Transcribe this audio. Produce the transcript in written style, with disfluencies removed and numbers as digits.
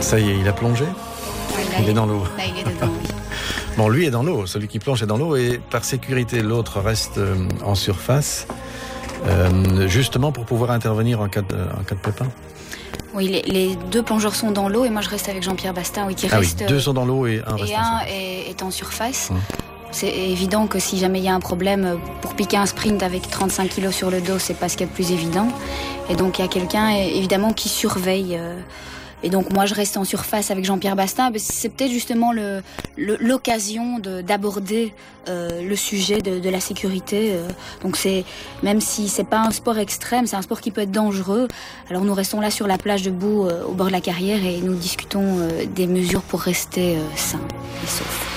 Ça y est, il a plongé. Il est dans l'eau. Là, il est dedans, oui. Bon, lui est dans l'eau, celui qui plonge est dans l'eau et par sécurité, l'autre reste en surface, justement pour pouvoir intervenir en cas de pépin. Oui, les deux plongeurs sont dans l'eau et moi je reste avec Jean-Pierre Bastin, oui, qui Ah reste. Oui, deux sont dans l'eau et un reste et en un surface. est en surface. C'est évident que si jamais il y a un problème, pour piquer un sprint avec 35 kilos sur le dos, c'est pas ce qu'il y a de plus évident. Et donc il y a quelqu'un évidemment qui surveille. Et donc moi je reste en surface avec Jean-Pierre Bastin. C'est peut-être justement l'occasion d'aborder le sujet de la sécurité. Donc même si c'est pas un sport extrême, c'est un sport qui peut être dangereux. Alors nous restons là sur la plage debout au bord de la carrière et nous discutons des mesures pour rester sains et saufs.